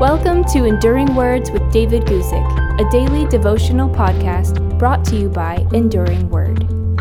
Welcome to Enduring Words with David Guzik, a daily devotional podcast brought to you by Enduring Word.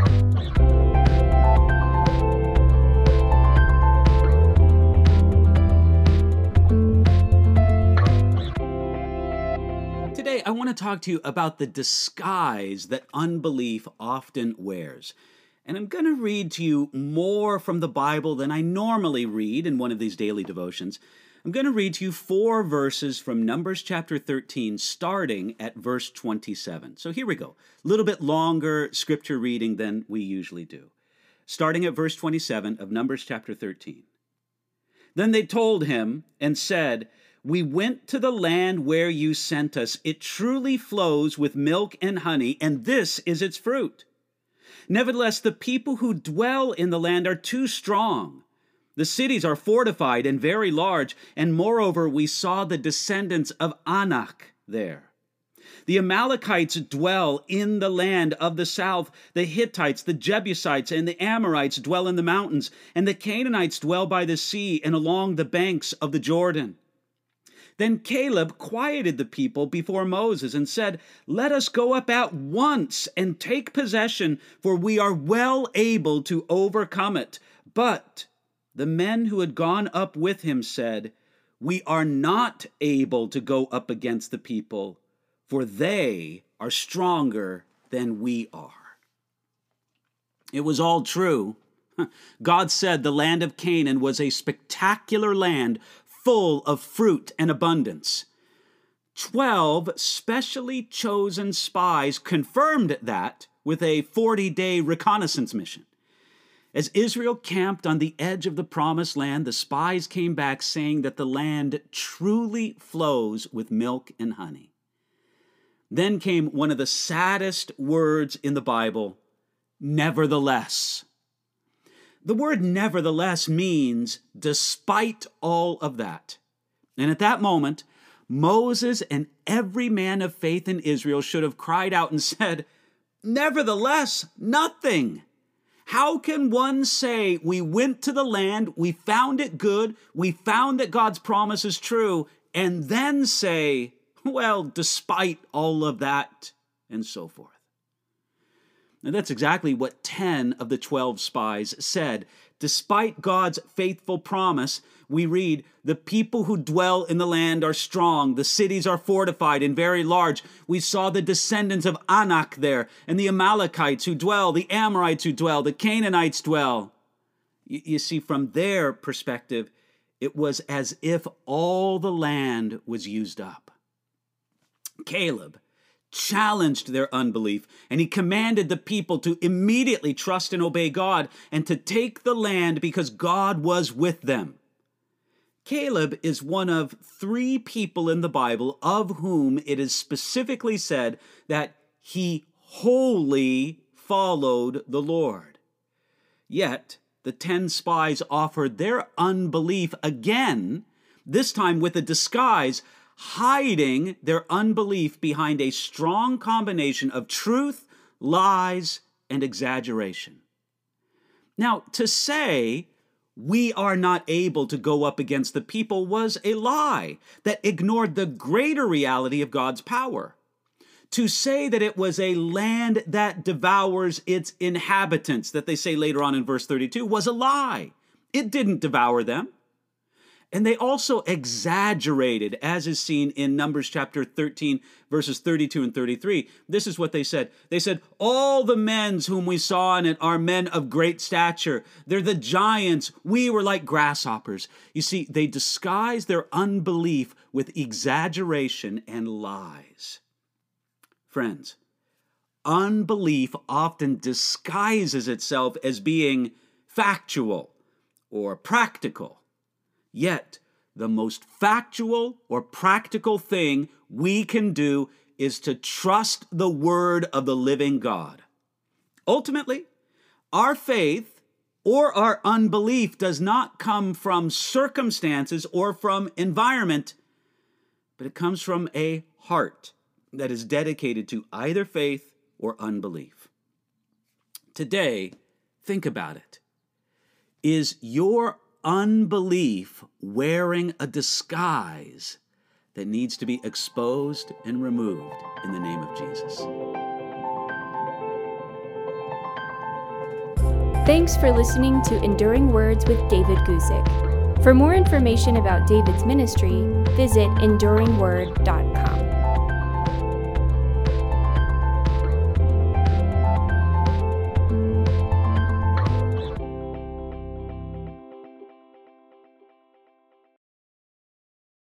Today, I want to talk to you about the disguise that unbelief often wears. And I'm going to read to you more from the Bible than I normally read in one of these daily devotions. I'm going to read to you 4 verses from Numbers chapter 13, starting at verse 27. So here we go. A little bit longer scripture reading than we usually do. Starting at verse 27 of Numbers chapter 13. Then they told him and said, "We went to the land where you sent us. It truly flows with milk and honey, and this is its fruit. Nevertheless, the people who dwell in the land are too strong. The cities are fortified and very large, and moreover, we saw the descendants of Anak there. The Amalekites dwell in the land of the south. The Hittites, the Jebusites, and the Amorites dwell in the mountains, and the Canaanites dwell by the sea and along the banks of the Jordan." Then Caleb quieted the people before Moses and said, "Let us go up at once and take possession, for we are well able to overcome it." But the men who had gone up with him said, "We are not able to go up against the people, for they are stronger than we are." It was all true. God said the land of Canaan was a spectacular land full of fruit and abundance. 12 specially chosen spies confirmed that with a 40-day reconnaissance mission. As Israel camped on the edge of the promised land, the spies came back saying that the land truly flows with milk and honey. Then came one of the saddest words in the Bible, nevertheless. The word nevertheless means despite all of that. And at that moment, Moses and every man of faith in Israel should have cried out and said, "Nevertheless, nothing. How can one say we went to the land, we found it good, we found that God's promise is true, and then say, well, despite all of that, and so forth?" And that's exactly what 10 of the 12 spies said. Despite God's faithful promise, we read, "The people who dwell in the land are strong. The cities are fortified and very large. We saw the descendants of Anak there, and the Amalekites who dwell, the Amorites who dwell, the Canaanites dwell." You see, from their perspective, it was as if all the land was used up. Caleb challenged their unbelief, and he commanded the people to immediately trust and obey God and to take the land because God was with them. Caleb is one of 3 people in the Bible of whom it is specifically said that he wholly followed the Lord. Yet, the 10 spies offered their unbelief again, this time with a disguise, hiding their unbelief behind a strong combination of truth, lies, and exaggeration. Now, to say we are not able to go up against the people was a lie that ignored the greater reality of God's power. To say that it was a land that devours its inhabitants, that they say later on in verse 32, was a lie. It didn't devour them. And they also exaggerated, as is seen in Numbers chapter 13, verses 32 and 33. This is what they said. They said, "All the men whom we saw in it are men of great stature. They're the giants. We were like grasshoppers." You see, they disguised their unbelief with exaggeration and lies. Friends, unbelief often disguises itself as being factual or practical. Yet, the most factual or practical thing we can do is to trust the word of the living God. Ultimately, our faith or our unbelief does not come from circumstances or from environment, but it comes from a heart that is dedicated to either faith or unbelief. Today, think about it. Is your unbelief wearing a disguise that needs to be exposed and removed in the name of Jesus. Thanks for listening to Enduring Words with David Guzik. For more information about David's ministry, visit enduringword.org.